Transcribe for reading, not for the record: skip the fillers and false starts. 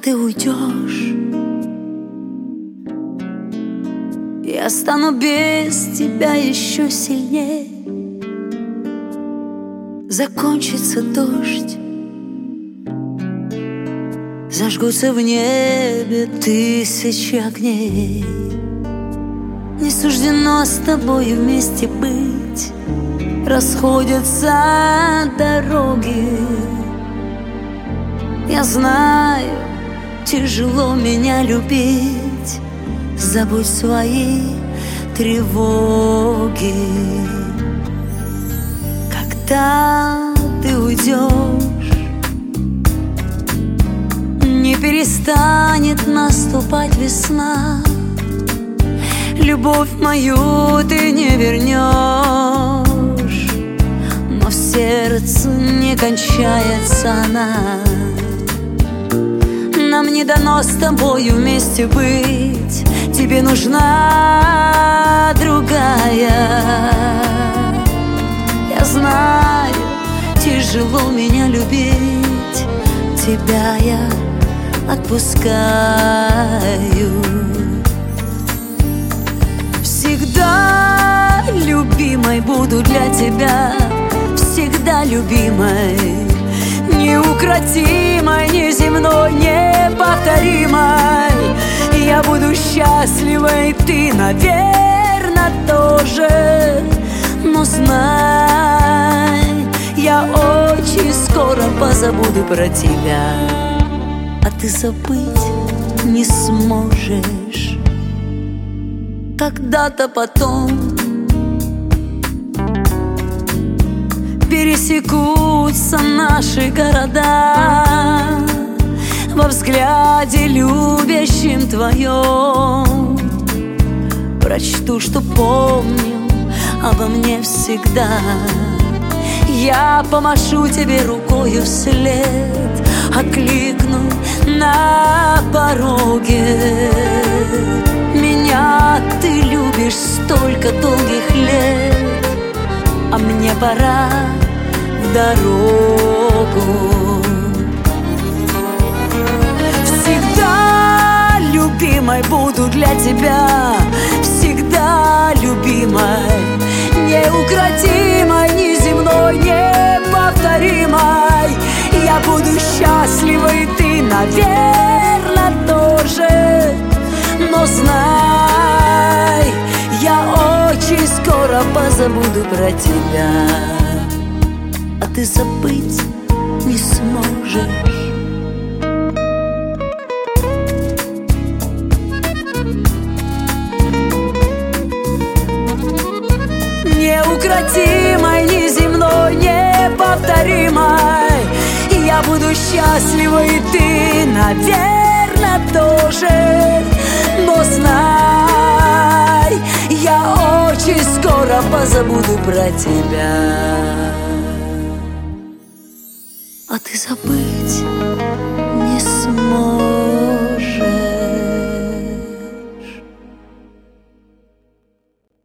ты уйдешь, я стану без тебя еще сильнее. Закончится дождь, зажгутся в небе тысячи огней. Не суждено с тобой вместе быть, расходятся дороги. Я знаю, тяжело меня любить, забудь свои тревоги. Когда ты уйдешь, не перестанет наступать весна. Любовь мою ты не вернешь, но в сердце не кончается она. Нам не дано с тобою вместе быть, тебе нужна другая. Я знаю, тяжело меня любить, тебя я отпускаю. Всегда любимой буду для тебя, всегда любимой, неукротимой, неземной, неповторимой. Я буду счастливой, ты, наверно, тоже. Но знай, я очень скоро позабуду про тебя, а ты забыть не сможешь. Когда-то потом пересекутся наши города, во взгляде любящем твоем прочту, что помню обо мне всегда. Я помашу тебе рукою вслед, окликну на пороге. Меня ты любишь столько долгих лет, а мне пора в дорогу. Всегда любимой буду для тебя, всегда любимой, неукротимой, неземной, неповторимой. Я буду счастливой, ты, наверно, тоже. Но знай, я очень скоро позабуду про тебя, а ты забыть не сможешь. Неукротимой, неземной, неповторимой. Я буду счастливой, ты, наверно, тоже. Но знай, я очень скоро позабуду про тебя, а ты забыть не сможешь.